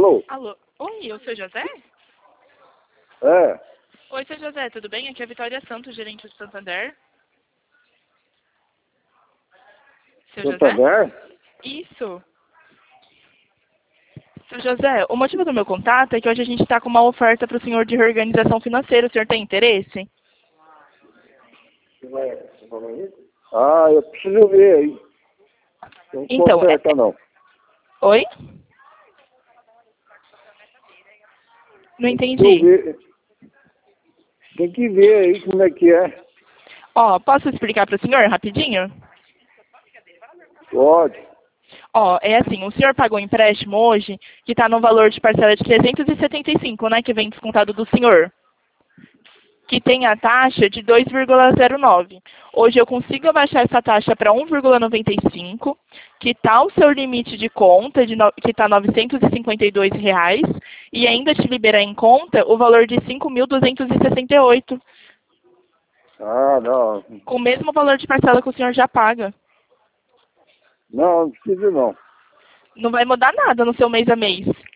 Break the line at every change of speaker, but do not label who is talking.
Alô?
Alô? Oi, o seu José?
É,
Oi, seu José, tudo bem? Aqui é a Vitória Santos, gerente do Santander. Seu José?
Santander?
Isso. Seu José, o motivo do meu contato é que hoje a gente está com uma oferta para o senhor de reorganização financeira. O senhor tem interesse?
Ah, eu preciso ver aí. Não
Então,
conserta não.
Oi? Não
Preciso
entendi.
ver. Tem que ver aí como é que é.
Ó, posso explicar para o senhor rapidinho?
Pode.
Ó, é assim, o senhor pagou um empréstimo hoje que está no valor de parcela de 375, né, que vem descontado do senhor, que tem a taxa de 2,09. Hoje eu consigo abaixar essa taxa para 1,95, que está o seu limite de conta, que está R$ 952, e ainda te liberar em conta o valor de 5.268,
Ah, não.
com o mesmo valor de parcela que o senhor já paga.
Não, não precisa não.
Não vai mudar nada no seu mês a mês.